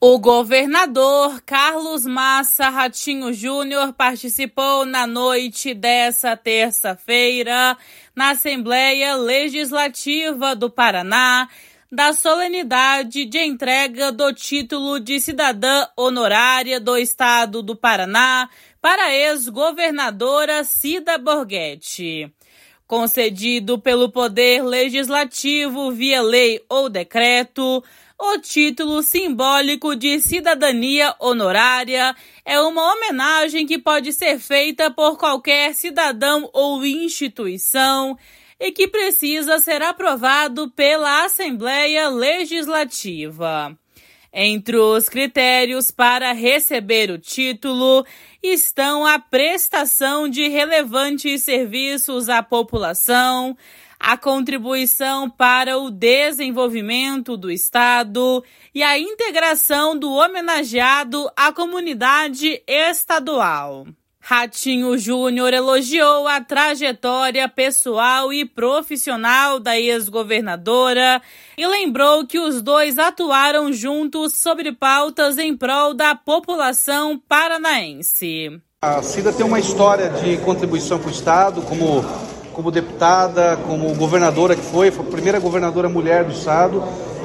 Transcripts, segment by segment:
O governador Carlos Massa Ratinho Júnior participou na noite dessa terça-feira, na Assembleia Legislativa do Paraná, da solenidade de entrega do título de cidadã honorária do Estado do Paraná para a ex-governadora Cida Borghetti. Concedido pelo Poder Legislativo via lei ou decreto, o título simbólico de cidadania honorária é uma homenagem que pode ser feita por qualquer cidadão ou instituição e que precisa ser aprovado pela Assembleia Legislativa. Entre os critérios para receber o título estão a prestação de relevantes serviços à população, a contribuição para o desenvolvimento do Estado e a integração do homenageado à comunidade estadual. Ratinho Júnior elogiou a trajetória pessoal e profissional da ex-governadora e lembrou que os dois atuaram juntos sobre pautas em prol da população paranaense. A Cida tem uma história de contribuição para o Estado, como deputada, como governadora que foi a primeira governadora mulher do Estado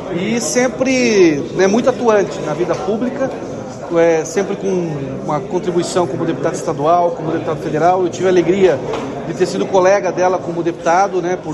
e sempre muito atuante na vida pública, sempre com uma contribuição como deputada estadual, como deputado federal. Eu tive a alegria de ter sido colega dela como deputado, por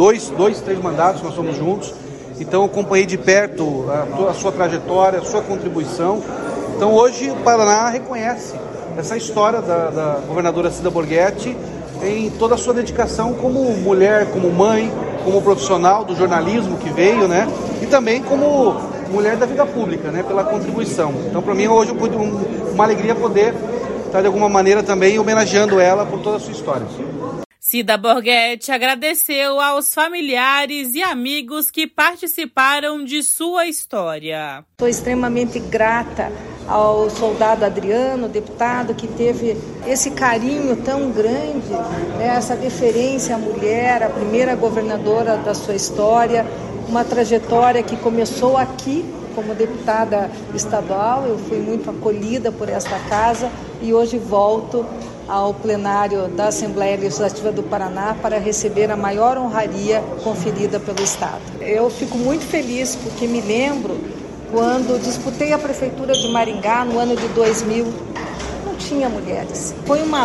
três mandatos nós somos juntos, então eu acompanhei de perto a sua trajetória, a sua contribuição. Então hoje o Paraná reconhece essa história da governadora Cida Borghetti em toda a sua dedicação como mulher, como mãe, como profissional do jornalismo que veio, e também como mulher da vida pública, pela contribuição. Então, para mim, hoje uma alegria poder estar, de alguma maneira, também homenageando ela por toda a sua história. Cida Borghetti agradeceu aos familiares e amigos que participaram de sua história. Estou extremamente grata ao soldado Adriano, deputado, que teve esse carinho tão grande, essa deferência à mulher, a primeira governadora da sua história, uma trajetória que começou aqui como deputada estadual. Eu fui muito acolhida por esta casa e hoje volto ao plenário da Assembleia Legislativa do Paraná para receber a maior honraria conferida pelo Estado. Eu fico muito feliz porque me lembro quando disputei a Prefeitura de Maringá no ano de 2000, não tinha mulheres. Foi uma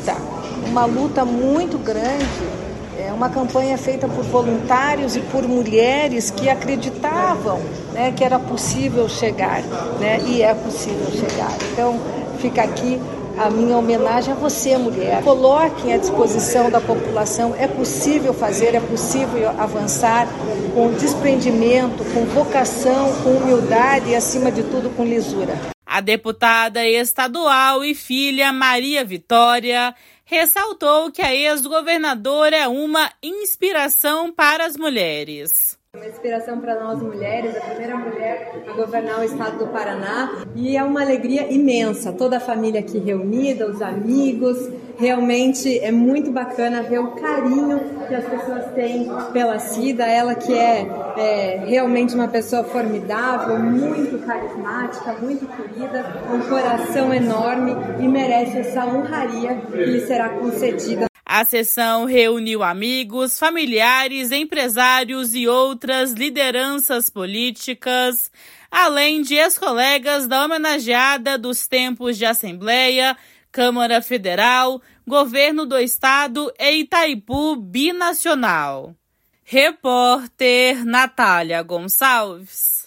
luta muito grande, uma campanha feita por voluntários e por mulheres que acreditavam, que era possível chegar, e é possível chegar. Então, fica aqui a minha homenagem a você, mulher. Coloquem à disposição da população, é possível fazer, é possível avançar com desprendimento, com vocação, com humildade e, acima de tudo, com lisura. A deputada estadual e filha Maria Vitória ressaltou que a ex-governadora é uma inspiração para as mulheres. Uma inspiração para nós mulheres, a primeira mulher a governar o estado do Paraná, e é uma alegria imensa, toda a família aqui reunida, os amigos, realmente é muito bacana ver o carinho que as pessoas têm pela Cida, ela que é realmente uma pessoa formidável, muito carismática, muito querida, um coração enorme e merece essa honraria que lhe será concedida. A sessão reuniu amigos, familiares, empresários e outras lideranças políticas, além de ex-colegas da homenageada dos tempos de Assembleia, Câmara Federal, Governo do Estado e Itaipu Binacional. Repórter Natália Gonçalves.